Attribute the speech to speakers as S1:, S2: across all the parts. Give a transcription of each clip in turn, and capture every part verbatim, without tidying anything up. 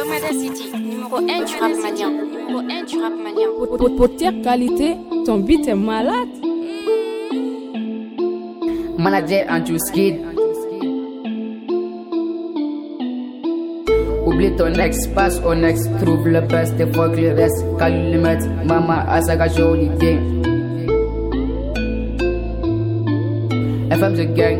S1: Domada City, numéro un du rap malien. Numéro un du rap malien.
S2: Pour tes qualité, ton beat est malade.
S3: Manager Andrew Skid. Oublie ton ex, passe au next. Trouve le best et fuck le reste. Calme le limite, maman a sa jolie thing. F M the gang.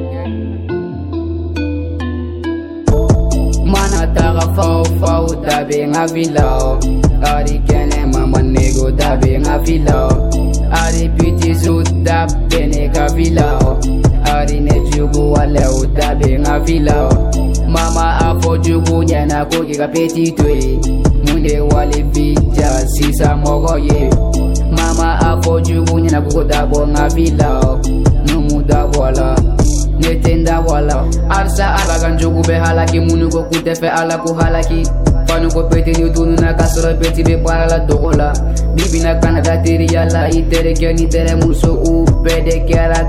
S3: Mana taga fau fau dabe nga vilao. Ari kene mama nego dabe nga vilao. Ari piti zoot dab bene ka vilao. Ari ne jugu wale u dabe nga vilao. Mama afo jugu nyana koki ka peti tue. Munde wale bija sisa mogo ye. Mama afo jugu nyana kuko dabo nga vilao. Numu dabo la netenda wala. Arsa alagan jugu be halaki. Munu ko kutefe ala ku halaki. Panu ko peti ni tunu na kasoro peti be para la dogola. Bibi na kanada tiri yala itere geni tere muso u pede kera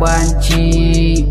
S3: kalabanchi.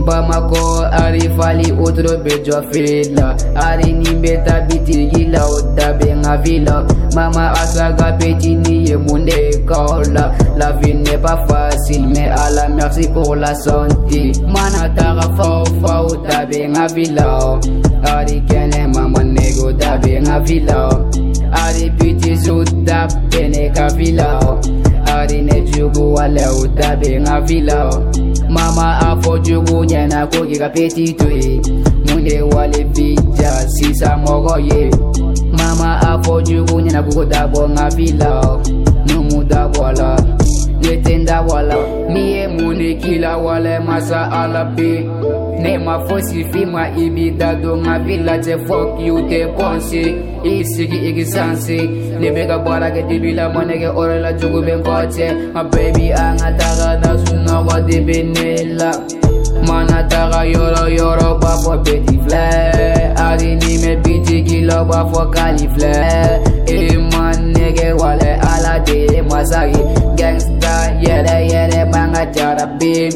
S3: Bamako arifali otro bejo fila. Ari ni beta biti gila oda be nga vila. Mama asaga peti ni ye monde kaola. La vie n'est pas facile mais à la merci pour la santé. Mana taga fau fau dabe nga vila. Ari kene mama nego dabe nga vila. Ari piti zuta bene ka vila. Ari ne jugu wale u dabe nga vila. Mama afo jugu nyana koki ka peti tue. Munde wale bija sisa mogo ye. Mama afo jugu nyana kuko dabo nga vila. Numu dabo la netenda wala. Miye mune kila wale masa alabi. Ne ma fosi fima ibida do nga vila te fuck you te ponsi. Isigi igi sansi. Ne bega bora ke dibila monege ore la jugu ben kote. Ma baby anga taga na suna wa de benela. Mana taga yoro yoro ba fo petit flare. Ari ni me biti kilo ba fo califlare. E man nege wale ala de masagi. Gangsta yere yere banga jarabi.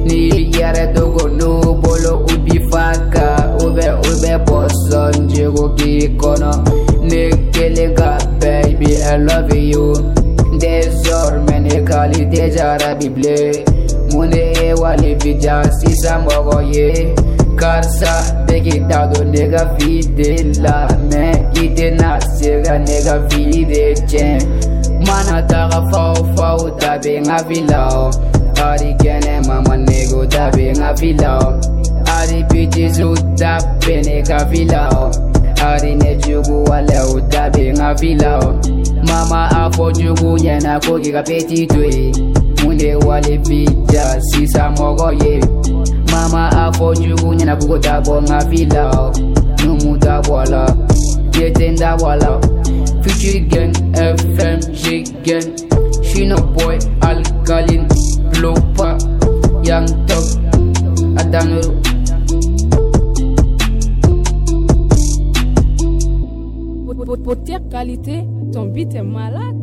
S3: Ni yere dogo no bolo ubi faka. Ube ube boson jego kikono. Nekelega baby I love you. Désormais ne qualité jarabi ble. Mune wale bija sisa mogo ye. Karsa begi dado nega fidela. Me ite na sega nega fide chen. Mana taga fau fau dabe nga vilao. Ari kene mama nego dabe nga vilao. Ari piti zuta bene ka vilao. Ari ne jugu wale u dabe nga vilao. Mama afo jugu nyana koki ka peti tue. Munde wale bija sisa mogo ye. Mama afo jugu nyana kuko dabo nga vilao. Numu dabo la netenda wala. Future gang F M G gang. Shino boy alkaline. Blopa Young Top Adano.
S2: Pour tes qualité, ton beat est malade.